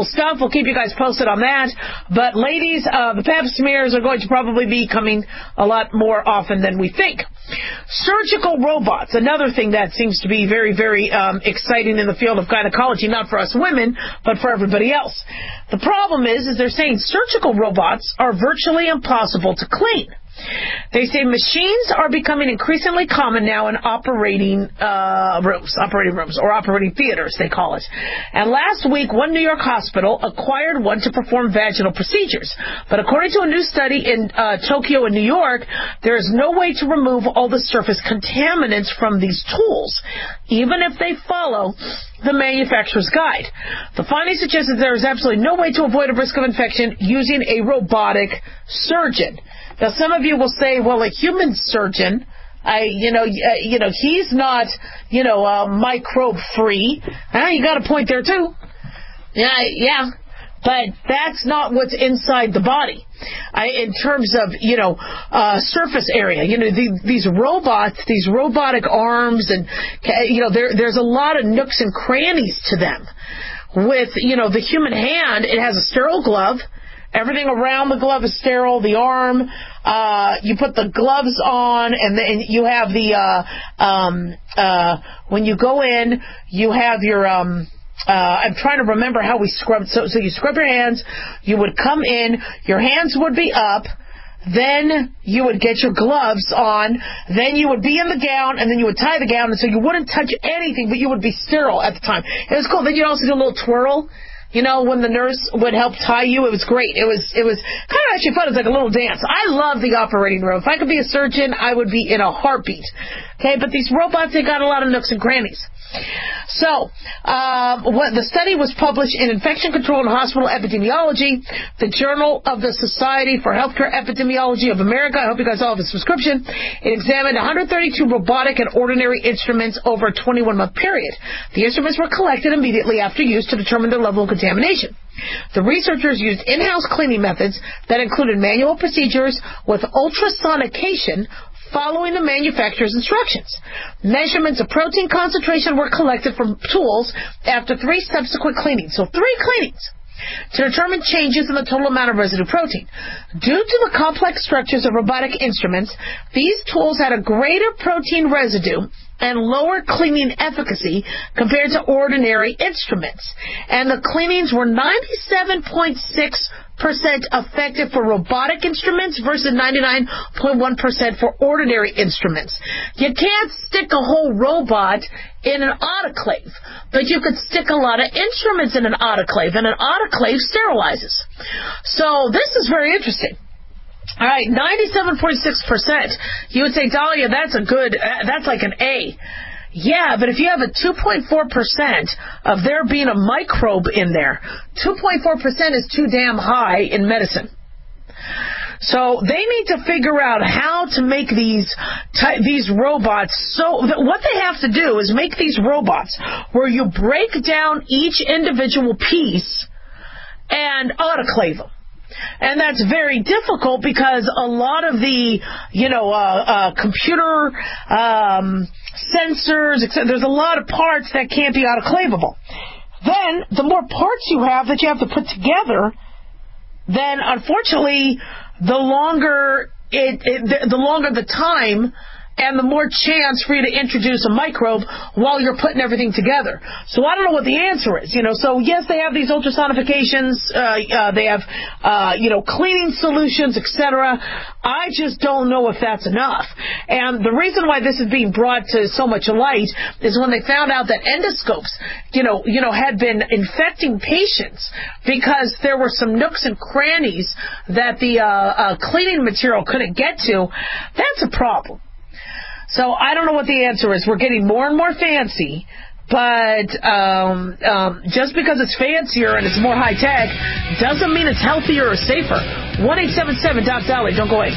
stuff. We'll keep you guys posted on that. But ladies, uh, the pap smears are going to probably be coming a lot more often than we think. Surgical robots, another thing that seems to be very, very um, exciting in the field of gynecology, not for us women, but for everybody else. The problem is, is they're saying surgical robots are virtually impossible to clean. They say machines are becoming increasingly common now in operating uh, rooms, operating rooms, or operating theaters, they call it. And last week, one New York hospital acquired one to perform vaginal procedures. But according to a new study in uh, Tokyo and New York, there is no way to remove all the surface contaminants from these tools, even if they follow the manufacturer's guide. The findings suggest that there is absolutely no way to avoid a risk of infection using a robotic surgeon. Now, some of you will say, well, a human surgeon, I, you know, uh, you know, he's not, you know, uh, microbe-free. Huh? You got a point there, too. Yeah, yeah. But that's not what's inside the body. I, in terms of, you know, uh, surface area. You know, the, these robots, these robotic arms, and, you know, there, there's a lot of nooks and crannies to them. With, you know, the human hand, it has a sterile glove. Everything around the glove is sterile. The arm, uh, you put the gloves on, and then you have the, uh, um, uh, when you go in, you have your, um, uh, I'm trying to remember how we scrub. So, so you scrub your hands. You would come in. Your hands would be up. Then you would get your gloves on. Then you would be in the gown, and then you would tie the gown, and so you wouldn't touch anything, but you would be sterile at the time. It was cool. Then you'd also do a little twirl. You know, when the nurse would help tie you, it was great. It was it was kind of actually fun. It was like a little dance. I love the operating room. If I could be a surgeon, I would be in a heartbeat. Okay, but these robots, they got a lot of nooks and crannies. So, uh, what the study was published in Infection Control and Hospital Epidemiology, the Journal of the Society for Healthcare Epidemiology of America. I hope you guys all have a subscription. It examined one hundred thirty-two robotic and ordinary instruments over a twenty-one month period. The instruments were collected immediately after use to determine their level of contamination. The researchers used in-house cleaning methods that included manual procedures with ultrasonication following the manufacturer's instructions. Measurements of protein concentration were collected from tools after three subsequent cleanings. So three cleanings to determine changes in the total amount of residue protein. Due to the complex structures of robotic instruments, these tools had a greater protein residue and lower cleaning efficacy compared to ordinary instruments. And the cleanings were ninety-seven point six percent effective for robotic instruments versus ninety-nine point one percent for ordinary instruments. You can't stick a whole robot in an autoclave, but you could stick a lot of instruments in an autoclave, and an autoclave sterilizes. So this is very interesting. All right, ninety-seven point six percent. You would say, Dahlia, that's a good, uh, that's like an A. Yeah, but if you have a two point four percent of there being a microbe in there, two point four percent is too damn high in medicine. So they need to figure out how to make these ty- these robots so that what they have to do is make these robots where you break down each individual piece and autoclave them. And that's very difficult because a lot of the, you know, uh, uh, computer um, sensors, et cetera, there's a lot of parts that can't be autoclavable. Then, the more parts you have that you have to put together, then unfortunately, the longer it, it the, the longer the time, and the more chance for you to introduce a microbe while you're putting everything together. So I don't know what the answer is. You know, so yes, they have these ultrasonifications, uh, uh, they have, uh, you know, cleaning solutions, et cetera. I just don't know if that's enough. And the reason why this is being brought to so much light is when they found out that endoscopes, you know, you know, had been infecting patients because there were some nooks and crannies that the uh, uh, cleaning material couldn't get to. That's a problem. So I don't know what the answer is. We're getting more and more fancy, but um, um, just because it's fancier and it's more high-tech doesn't mean it's healthier or safer. one eight seven seven Doc Dolly. Don't go away.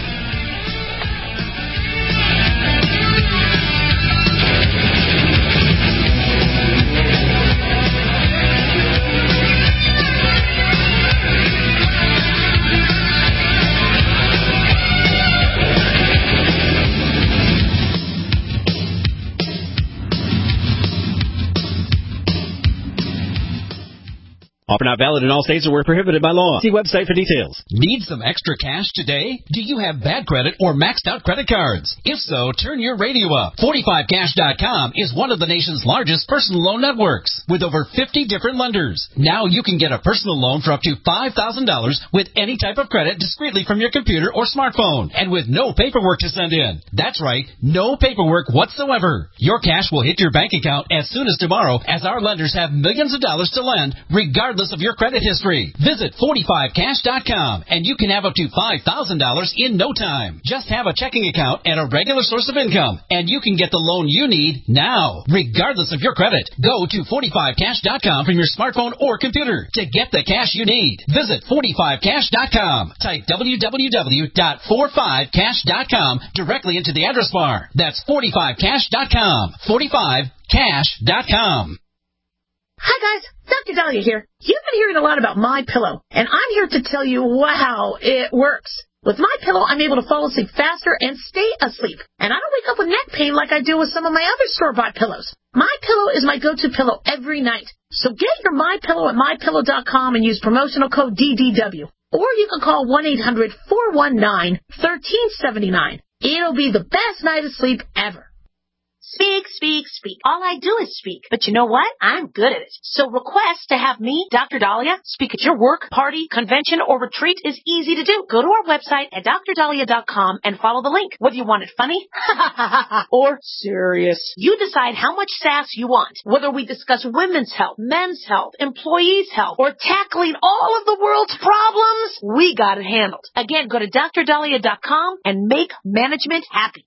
Offer not valid in all states or where prohibited by law. See website for details. Need some extra cash today? Do you have bad credit or maxed out credit cards? If so, turn your radio up. forty-five cash dot com is one of the nation's largest personal loan networks with over fifty different lenders. Now you can get a personal loan for up to five thousand dollars with any type of credit discreetly from your computer or smartphone and with no paperwork to send in. That's right, no paperwork whatsoever. Your cash will hit your bank account as soon as tomorrow, as our lenders have millions of dollars to lend regardless of your credit history. Visit forty-five cash dot com and you can have up to five thousand dollars in no time. Just have a checking account and a regular source of income, and you can get the loan you need now, regardless of your credit. Go to forty-five cash dot com from your smartphone or computer to get the cash you need. Visit forty-five cash dot com. Type w w w dot forty-five cash dot com directly into the address bar. That's forty-five cash dot com. forty-five cash dot com. Hi guys, Doctor Dahlia here. You've been hearing a lot about MyPillow, and I'm here to tell you wow, it works. With MyPillow, I'm able to fall asleep faster and stay asleep, and I don't wake up with neck pain like I do with some of my other store-bought pillows. MyPillow is my go-to pillow every night. So get your MyPillow at my pillow dot com and use promotional code D D W. Or you can call one eight hundred four one nine one three seven nine. It'll be the best night of sleep ever. Speak, speak, speak. All I do is speak. But you know what? I'm good at it. So request to have me, Doctor Dahlia, speak at your work, party, convention, or retreat is easy to do. Go to our website at dr dahlia dot com and follow the link. Whether you want it funny or serious, you decide how much sass you want. Whether we discuss women's health, men's health, employees' health, or tackling all of the world's problems, we got it handled. Again, go to dr dahlia dot com and make management happy.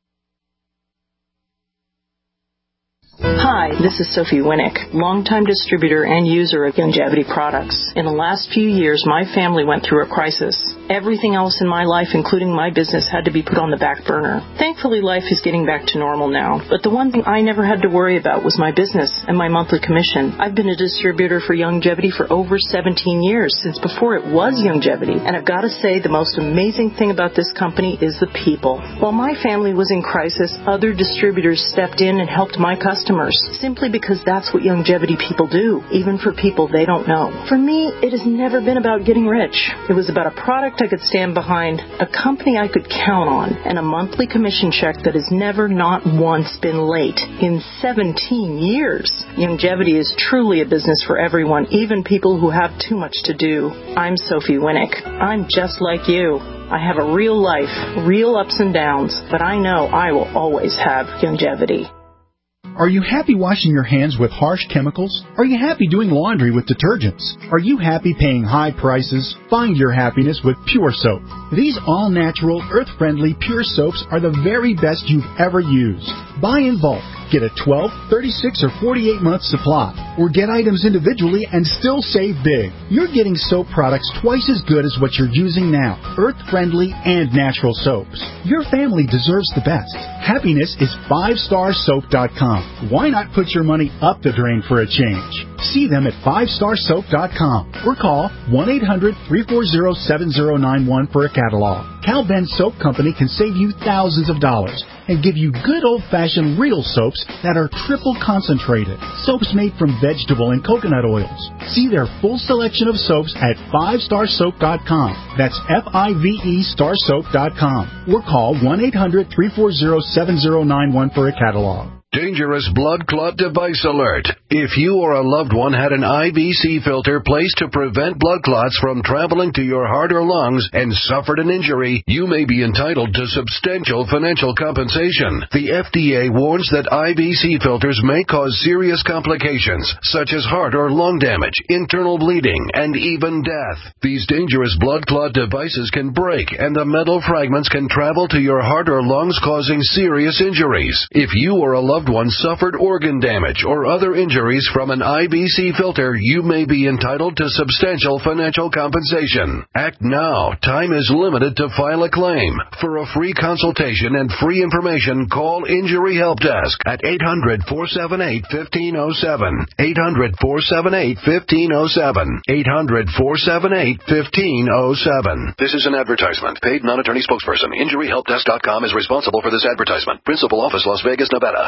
Hi, this is Sophie Winnick, longtime distributor and user of Youngevity products. In the last few years, my family went through a crisis. Everything else in my life, including my business, had to be put on the back burner. Thankfully, life is getting back to normal now, but the one thing I never had to worry about was my business and my monthly commission. I've been a distributor for Youngevity for over seventeen years, since before it was Youngevity, and I've got to say the most amazing thing about this company is the people. While my family was in crisis, other distributors stepped in and helped my customers, simply because that's what Youngevity people do, even for people they don't know. For me, it has never been about getting rich. It was about a product I could stand behind, a company I could count on, and a monthly commission check that has never not once been late in seventeen years. Youngevity is truly a business for everyone, even people who have too much to do. I'm Sophie Winnick. I'm just like you. I have a real life, real ups and downs, but I know I will always have Youngevity. Are you happy washing your hands with harsh chemicals? Are you happy doing laundry with detergents? Are you happy paying high prices? Find your happiness with Pure Soap. These all-natural, earth-friendly Pure Soaps are the very best you've ever used. Buy in bulk. Get a twelve, thirty-six, or forty-eight month supply. Or get items individually and still save big. You're getting soap products twice as good as what you're using now. Earth-friendly and natural soaps. Your family deserves the best. Happiness is five star soap dot com. Why not put your money up the drain for a change? See them at five star soap dot com or call one eight hundred three four zero seven zero nine one for a catalog. Cal Ben Soap Company can save you thousands of dollars and give you good old-fashioned real soaps that are triple concentrated. Soaps made from vegetable and coconut oils. See their full selection of soaps at five star soap dot com. That's F I V E star soap dot com. Or call one eight hundred three four zero seven zero nine one for a catalog. Dangerous blood clot device alert. If you or a loved one had an I V C filter placed to prevent blood clots from traveling to your heart or lungs and suffered an injury, you may be entitled to substantial financial compensation. The F D A warns that I V C filters may cause serious complications, such as heart or lung damage, internal bleeding, and even death. These dangerous blood clot devices can break, and the metal fragments can travel to your heart or lungs, causing serious injuries. If you or a loved one suffered organ damage or other injuries from an I V C filter, you may be entitled to substantial financial compensation. Act now. Time is limited to file a claim. For a free consultation and free information, call Injury Help Desk at eight hundred four seven eight one five zero seven. eight hundred four seven eight one five zero seven. eight hundred four seven eight one five zero seven. This is an advertisement. Paid non-attorney spokesperson. Injury Help Desk dot com is responsible for this advertisement. Principal office, Las Vegas, Nevada.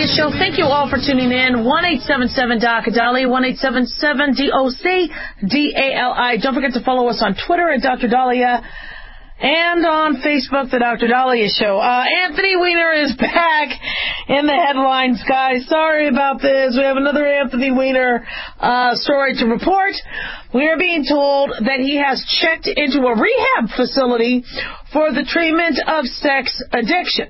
Show. Thank you all for tuning in. one eight seven seven D O C D A L I, one eight seven seven D O C D A L I. Don't forget to follow us on Twitter at Doctor Dahlia and on Facebook, The Doctor Dahlia Show. Uh, Anthony Weiner is back in the headlines, guys. Sorry about this. We have another Anthony Weiner uh, story to report. We are being told that he has checked into a rehab facility for the treatment of sex addiction.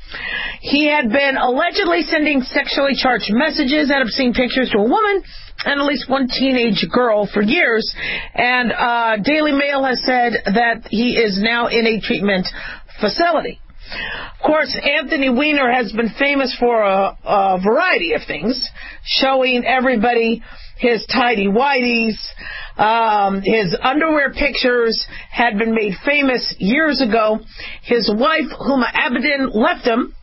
He had been allegedly sending sexually charged messages and obscene pictures to a woman and at least one teenage girl for years. And uh, Daily Mail has said that he is now in a treatment facility. Of course, Anthony Weiner has been famous for a, a variety of things, showing everybody his tidy-whities. Um, his underwear pictures had been made famous years ago. His wife, Huma Abedin, left him.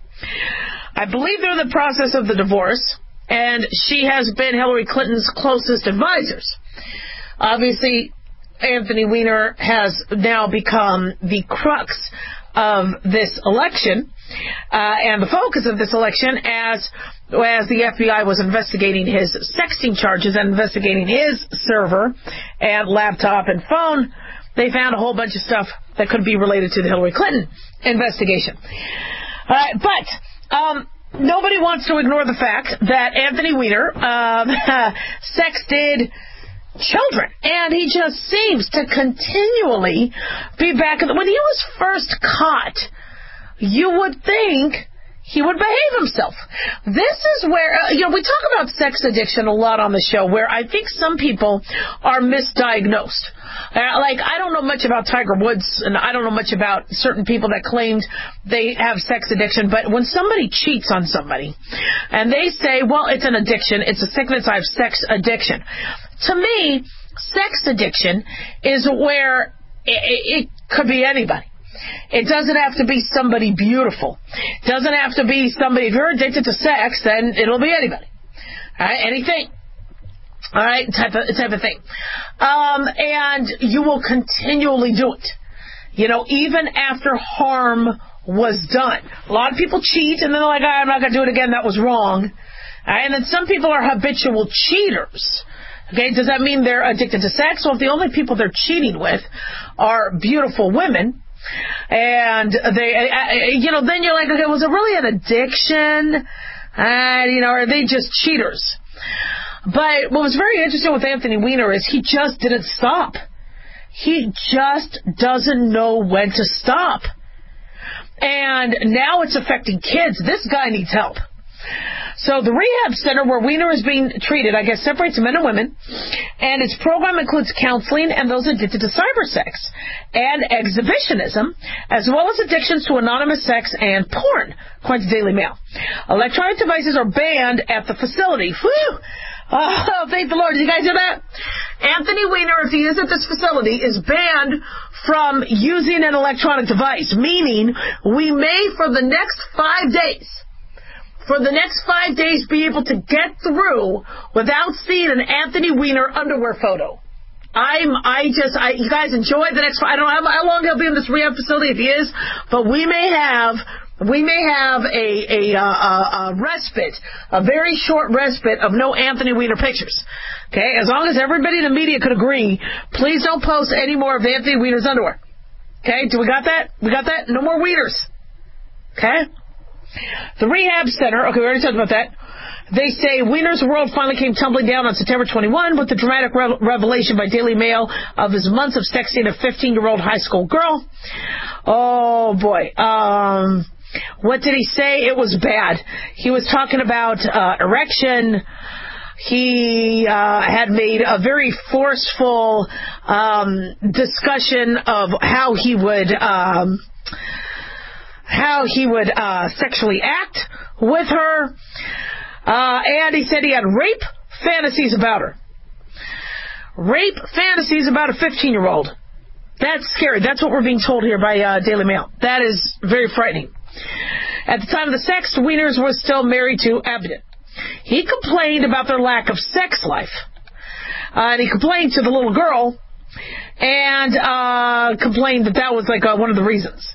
I believe they're in the process of the divorce, and she has been Hillary Clinton's closest advisors. Obviously, Anthony Weiner has now become the crux of this election, uh, and the focus of this election as as the F B I was investigating his sexting charges and investigating his server and laptop and phone. They found a whole bunch of stuff that could be related to the Hillary Clinton investigation. Uh, but um, nobody wants to ignore the fact that Anthony Weiner um, sexted children, and he just seems to continually be back. When he was first caught, you would think he would behave himself. This is where, uh, you know, we talk about sex addiction a lot on the show, where I think some people are misdiagnosed. Uh, like, I don't know much about Tiger Woods, and I don't know much about certain people that claimed they have sex addiction, but when somebody cheats on somebody, and they say, well, it's an addiction, it's a sickness, I have sex addiction. To me, sex addiction is where it, it could be anybody. It doesn't have to be somebody beautiful. It doesn't have to be somebody. If you're addicted to sex, then it'll be anybody. All right, anything. All right, type of type of thing. Um, and you will continually do it. You know, even after harm was done. A lot of people cheat, and then they're like, oh, I'm not going to do it again. That was wrong. All right, and then some people are habitual cheaters. Okay, does that mean they're addicted to sex? Well, if the only people they're cheating with are beautiful women, and they, you know, then you're like, okay, was it really an addiction? Uh, you know, are they just cheaters? But what was very interesting with Anthony Weiner is he just didn't stop. He just doesn't know when to stop. And now it's affecting kids. This guy needs help. So the rehab center where Weiner is being treated, I guess, separates men and women, and its program includes counseling and those addicted to cybersex and exhibitionism, as well as addictions to anonymous sex and porn, according to Daily Mail. Electronic devices are banned at the facility. Whew! Oh, thank the Lord. Did you guys hear that? Anthony Weiner, if he is at this facility, is banned from using an electronic device, meaning we may, for the next five days, for the next five days, be able to get through without seeing an Anthony Weiner underwear photo. I'm, I just, I, you guys enjoy the next, I don't know how long he'll be in this rehab facility if he is, but we may have, we may have a, a, a, a respite, a very short respite of no Anthony Weiner pictures. Okay, as long as everybody in the media could agree, please don't post any more of Anthony Weiner's underwear. Okay, do we got that? We got that? No more Wieners. Okay? The rehab center, okay, we already talked about that. They say Weiner's world finally came tumbling down on September twenty-first with the dramatic re- revelation by Daily Mail of his months of sexting a fifteen-year-old high school girl. Oh, boy. Um, what did he say? It was bad. He was talking about uh, erection. He uh, had made a very forceful um, discussion of how he would... Um, how he would uh, sexually act with her. Uh, and he said he had rape fantasies about her. Rape fantasies about a fifteen-year-old. That's scary. That's what we're being told here by uh, Daily Mail. That is very frightening. At the time of the sex, Weiner's was still married to Abedin. He complained about their lack of sex life. Uh, and he complained to the little girl and uh, complained that that was like uh, one of the reasons.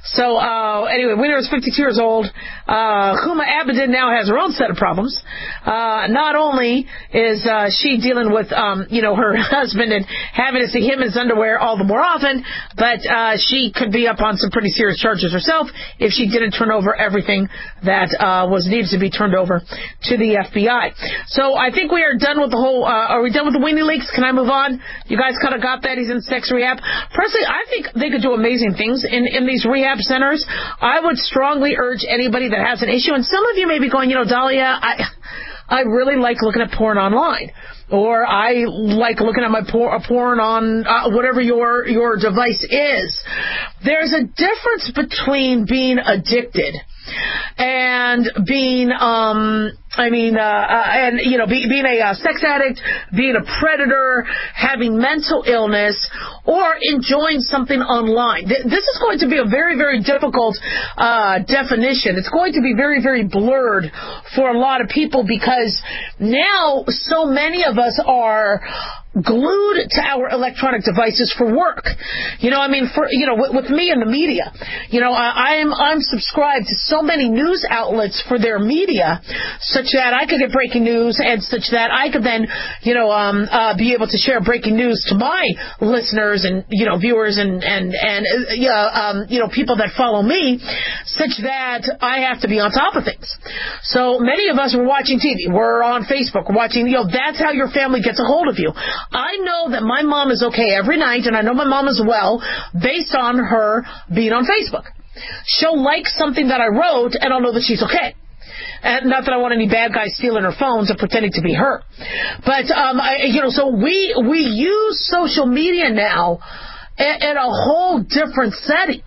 So, uh, anyway, Winner is fifty-two years old. Uh, Huma Abedin now has her own set of problems. Uh, not only is, uh, she dealing with, um, you know, her husband and having to see him in his underwear all the more often, but, uh, she could be up on some pretty serious charges herself if she didn't turn over everything that, uh, was needed to be turned over to the F B I. So I think we are done with the whole, uh, are we done with the Weenie leaks? Can I move on? You guys kind of got that. He's in sex rehab. Personally, I think they could do amazing things in, in these rehab centers. I would strongly urge anybody that has an issue, and some of you may be going, you know, Dahlia, I, I really like looking at porn online, or I like looking at my por- porn on uh, whatever your, your device is. There's a difference between being addicted and being, um, I mean, uh, uh and, you know, be, being a uh, sex addict, being a predator, having mental illness, or enjoying something online. Th- this is going to be a very, very difficult, uh, definition. It's going to be very, very blurred for a lot of people because now so many of us are glued to our electronic devices for work. You know, I mean, for, you know, with, with me in the media, you know, I, I'm, I'm subscribed to so many news outlets for their media such that I could get breaking news and such that I could then, you know, um, uh, be able to share breaking news to my listeners and, you know, viewers and, and, and, uh, um, you know, people that follow me such that I have to be on top of things. So many of us are watching T V. We're on Facebook. We're watching, you know, that's how your family gets a hold of you. I know that my mom is okay every night, and I know my mom is well based on her being on Facebook. She'll like something that I wrote, and I'll know that she's okay. And not that I want any bad guys stealing her phones and pretending to be her. But, um, I, you know, so we, we use social media now in, in a whole different setting.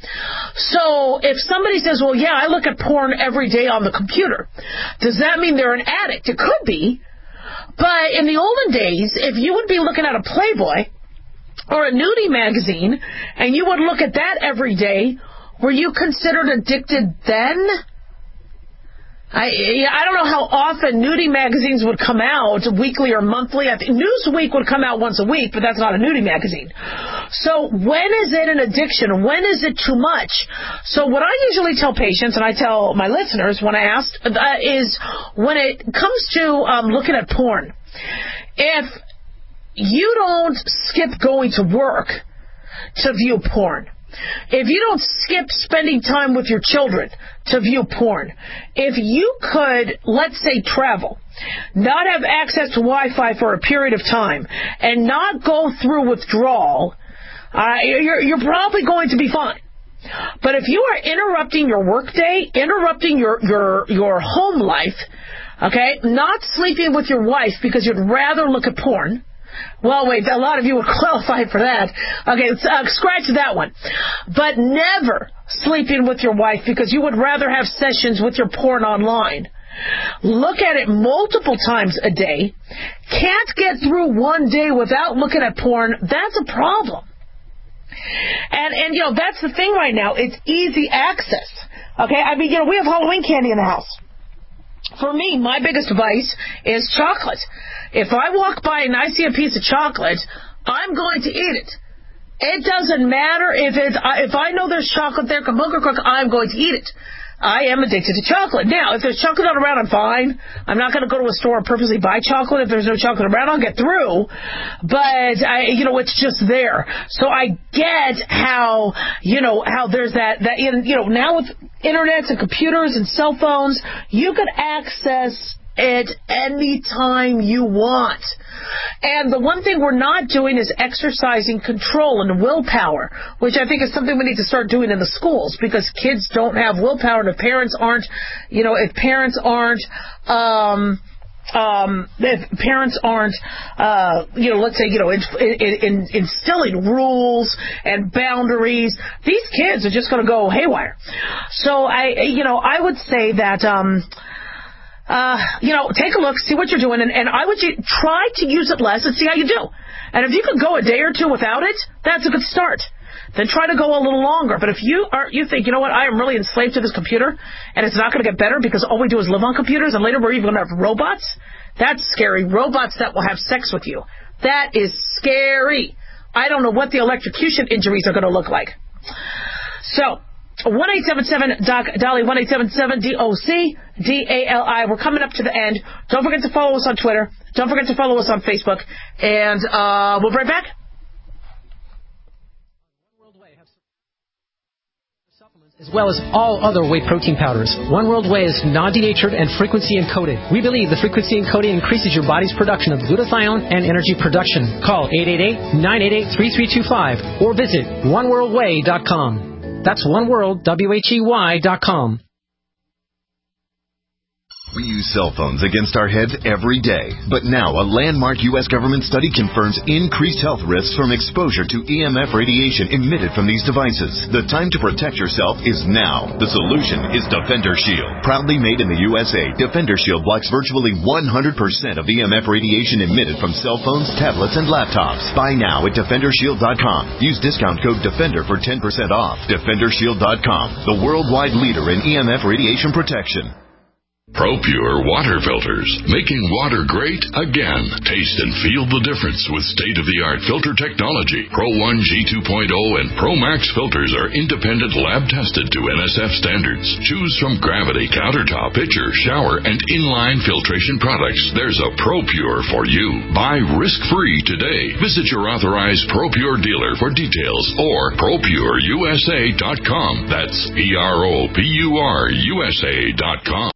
So if somebody says, well, yeah, I look at porn every day on the computer, does that mean they're an addict? It could be. But in the olden days, if you would be looking at a Playboy or a nudie magazine, and you would look at that every day, were you considered addicted then? I I don't know how often nudie magazines would come out, weekly or monthly. I think Newsweek would come out once a week, but that's not a nudie magazine. So when is it an addiction? When is it too much? So what I usually tell patients, and I tell my listeners when I ask, uh, is when it comes to um, looking at porn, if you don't skip going to work to view porn, if you don't skip spending time with your children to view porn, if you could, let's say, travel, not have access to Wi-Fi for a period of time, and not go through withdrawal, uh, you're, you're probably going to be fine. But if you are interrupting your workday, interrupting your, your, your home life, okay, not sleeping with your wife because you'd rather look at porn, well, wait, a lot of you would qualify for that. Okay, uh, scratch that one. But never sleeping with your wife because you would rather have sessions with your porn online. Look at it multiple times a day. Can't get through one day without looking at porn. That's a problem. And, and you know, that's the thing right now. It's easy access. Okay, I mean, you know, we have Halloween candy in the house. For me, my biggest vice is chocolate. If I walk by and I see a piece of chocolate, I'm going to eat it. It doesn't matter if it's, if I know there's chocolate there, kaboom, crook, I'm going to eat it. I am addicted to chocolate. Now, if there's chocolate not around, I'm fine. I'm not going to go to a store and purposely buy chocolate. If there's no chocolate around, I'll get through. But, I, you know, it's just there. So I get how, you know, how there's that, that in, you know, now with internets and computers and cell phones, you can access it anytime you want. And the one thing we're not doing is exercising control and willpower, which I think is something we need to start doing in the schools, because kids don't have willpower, and if parents aren't, you know, if parents aren't, um, um, if parents aren't, uh, you know, let's say, you know, in, in, in instilling rules and boundaries, these kids are just going to go haywire. So I, you know, I would say that, um, Uh, you know, take a look, see what you're doing, and, and I would try to use it less and see how you do. And if you could go a day or two without it, that's a good start. Then try to go a little longer. But if you are, you think, you know what, I am really enslaved to this computer, and it's not going to get better because all we do is live on computers, and later we're even going to have robots, that's scary. Robots that will have sex with you. That is scary. I don't know what the electrocution injuries are going to look like. So, one eight seven seven D O C D A L I, one eight seven seven D O C D A L I. We're coming up to the end. Don't forget to follow us on Twitter. Don't forget to follow us on Facebook. And uh, we'll be right back. As well as all other whey protein powders. One World Whey is non-denatured and frequency encoded. We believe the frequency encoding increases your body's production of glutathione and energy production. Call eight eight eight, nine eight eight, three three two five or visit one world whey dot com. That's oneworld, W H E Y dot com. We use cell phones against our heads every day. But now a landmark U S government study confirms increased health risks from exposure to E M F radiation emitted from these devices. The time to protect yourself is now. The solution is Defender Shield. Proudly made in the U S A, Defender Shield blocks virtually one hundred percent of E M F radiation emitted from cell phones, tablets, and laptops. Buy now at defender shield dot com. Use discount code DEFENDER for ten percent off. defender shield dot com, the worldwide leader in E M F radiation protection. ProPure water filters, making water great again. Taste and feel the difference with state-of-the-art filter technology. Pro one G two point oh and Pro Max filters are independent lab-tested to N S F standards. Choose from Gravity, Countertop, Pitcher, Shower, and Inline filtration products. There's a ProPure for you. Buy risk-free today. Visit your authorized ProPure dealer for details or pro pure U S A dot com. That's P R O P U R U S A dot com.